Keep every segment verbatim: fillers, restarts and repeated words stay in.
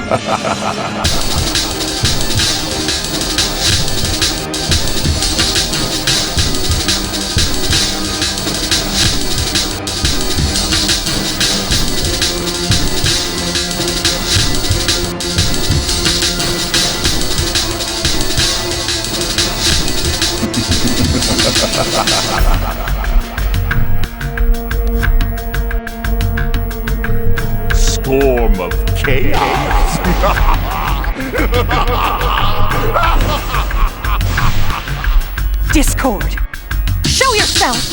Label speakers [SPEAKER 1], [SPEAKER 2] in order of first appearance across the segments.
[SPEAKER 1] Storm of chaos.
[SPEAKER 2] Discord, show yourself!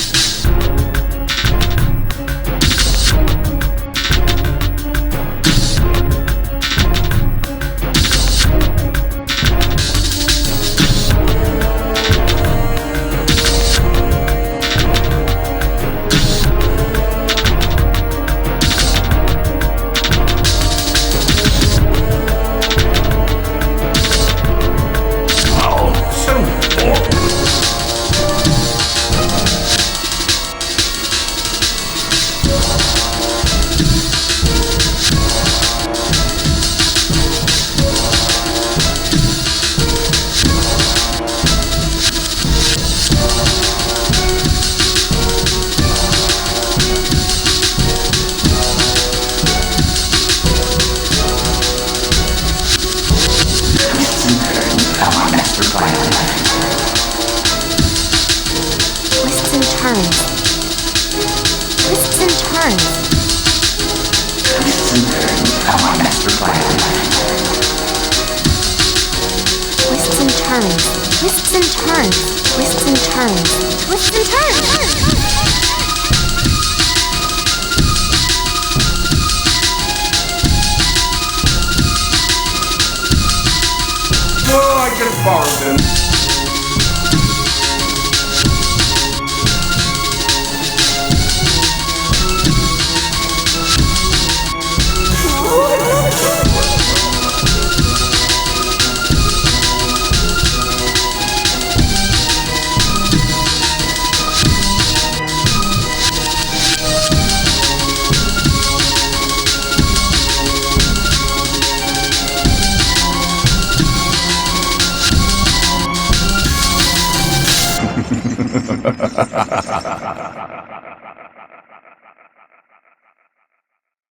[SPEAKER 3] Twists and turns. Twists and turns.
[SPEAKER 4] Twists and turns of our master plan.
[SPEAKER 3] Twists and turns. Twists and turns. Twists and turns. Twists and turns.
[SPEAKER 1] Well, I could have borrowed them. Ha ha ha ha ha ha.